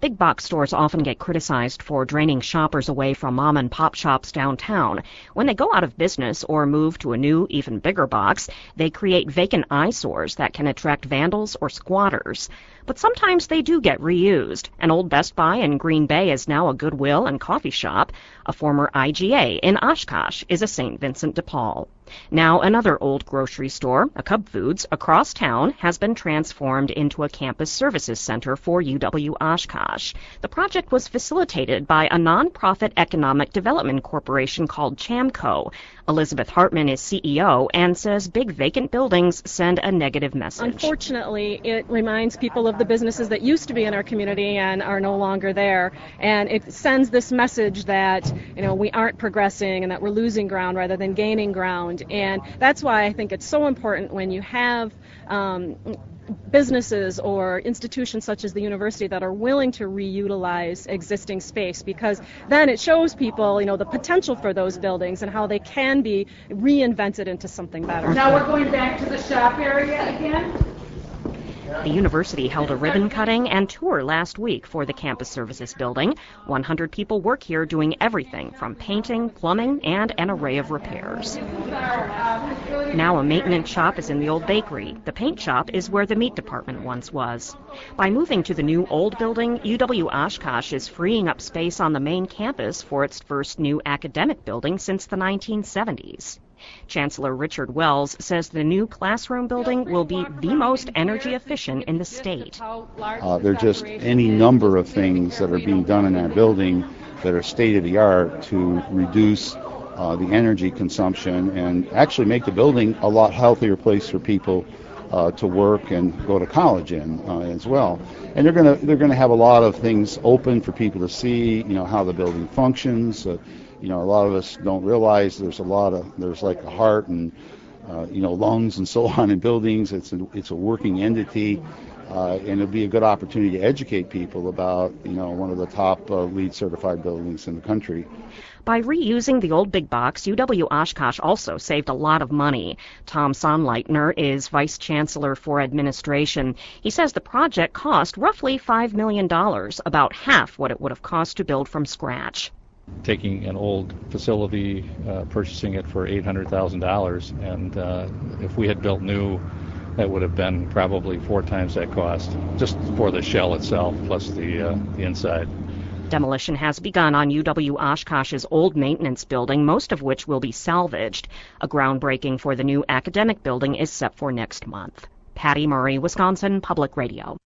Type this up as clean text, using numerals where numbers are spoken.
Big box stores often get criticized for draining shoppers away from mom and pop shops downtown. When they go out of business or move to a new, even bigger box, they create vacant eyesores that can attract vandals or squatters. But sometimes they do get reused. An old Best Buy in Green Bay is now a Goodwill and coffee shop. A former IGA in Oshkosh is a St. Vincent de Paul. Now another old grocery store, a Cub Foods, across town has been transformed into a campus services center for UW Oshkosh. The project was facilitated by a nonprofit economic development corporation called CHAMCO. Elizabeth Hartman is CEO and says big vacant buildings send a negative message. Unfortunately, it reminds people of the businesses that used to be in our community and are no longer there. And it sends this message that, we aren't progressing and that we're losing ground rather than gaining ground. And that's why I think it's so important when you have businesses or institutions such as the university that are willing to reutilize existing space, because then it shows people, the potential for those buildings and how they can be reinvented into something better. Now we're going back to the shop area again. The university held a ribbon cutting and tour last week for the campus services building. 100 people work here doing everything from painting, plumbing, and an array of repairs. Now a maintenance shop is in the old bakery. The paint shop is where the meat department once was. By moving to the new old building, UW Oshkosh is freeing up space on the main campus for its first new academic building since the 1970s. Chancellor Richard Wells says the new classroom building will be the most energy efficient in the state. There are just any number of things that are being done in that building that are state-of-the-art to reduce the energy consumption and actually make the building a lot healthier place for people to work and go to college in as well. And they're gonna have a lot of things open for people to see, how the building functions. A lot of us don't realize there's like a heart and lungs and so on in buildings. It's a working entity, and it'll be a good opportunity to educate people about one of the top LEED certified buildings in the country. By reusing the old big box, UW Oshkosh also saved a lot of money. Tom Sonnleitner is vice chancellor for administration. He says the project cost roughly $5 million, about half what it would have cost to build from scratch. Taking an old facility, purchasing it for $800,000, and if we had built new, that would have been probably 4 times that cost, just for the shell itself, plus the inside. Demolition has begun on UW Oshkosh's old maintenance building, most of which will be salvaged. A groundbreaking for the new academic building is set for next month. Patty Murray, Wisconsin Public Radio.